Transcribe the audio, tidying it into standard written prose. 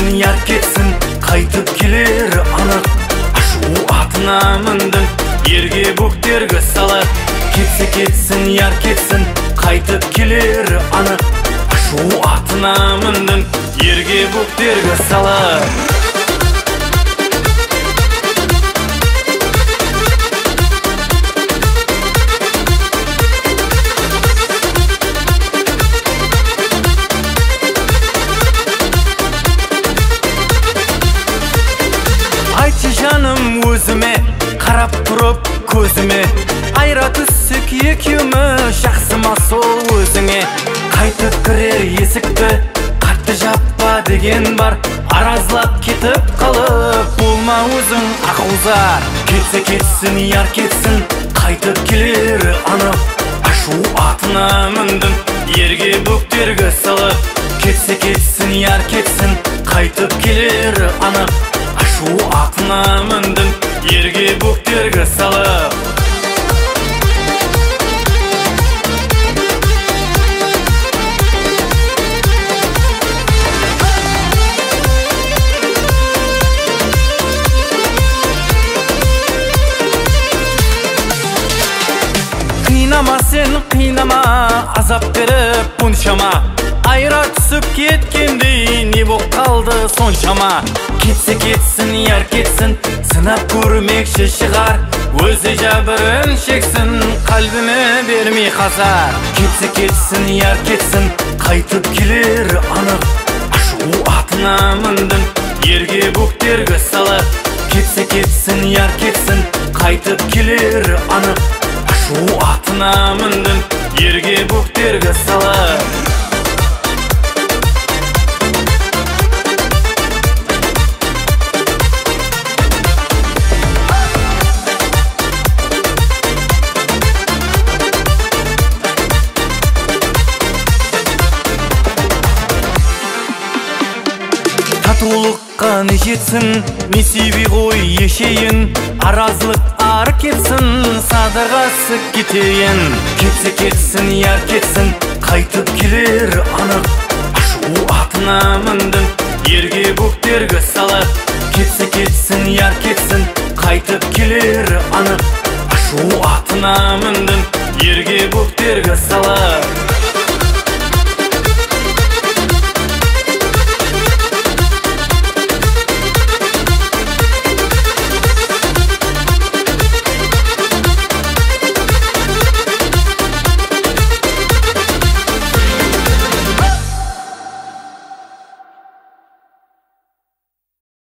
кетсін, яр кетсін, қайтып келер анық. Ашу атына міндім, ерге бөктергі сала. Кетсе кетсін, яр кетсін, қайтып келер анық. Ашу атына міндім, ерге бөктергі сала. Айтшы жаным өзіме, қарап тұрып көзіме, айра түссек екеуміз, жақсы ма сол өзіңе? Қайтып кірер есікті қатты жаппа деген бар, аразлап кетіп қалып болма өзің ақылзар. Кетсе кетсін, яр кетсін, қайтып келер анық. Ашу атына міндім, ерге бөктергі салып. Кетсе кетсін, яр кетсін, қайтып келер анық. Ашу атына міндім, ерге бөктергі салып. Қинама сен, қинама, азап беріп бұншама. Айра түсіп кеткендей не боп қалды соншама. Кетсе кетсін, яр кетсін, сынап көрмекші шығар. Өзі жәбірін шексін, қалбіме бермей қазар. Кетсе кетсін, яр кетсін, қайтып келер анық. Ашу атына міндім, ерге бөктергі сала. Кетсе кетсін, яр кетсін, қайтып келер анық. Ашу атына міндім, ерге бөктергі сала. Татулыққа не жетсін, не себей ғой ешейін. Аразлық ары кетсін, садағасы кетейін. Кетсе кетсін, яр кетсін, қайтып келер анық. Ашу атына міндім, ерге бөктергі сала. Кетсе кетсін, яр кетсін, қайтып келер анық. Ашу атына міндім, ерге бөктергі сала.